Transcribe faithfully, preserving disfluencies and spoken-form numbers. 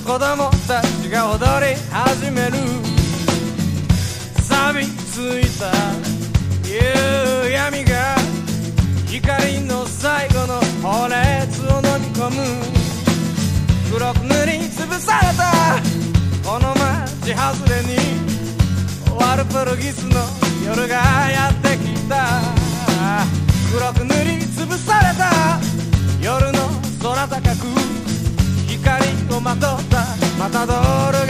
子供たちが踊り始める。錆びついた夕闇が光の最後の放熱を飲み込む。黒く塗りつぶされたこの街外れにワルプルギスの夜がやってきた。黒く塗りつぶされた夜の空高く光をまとったマタドール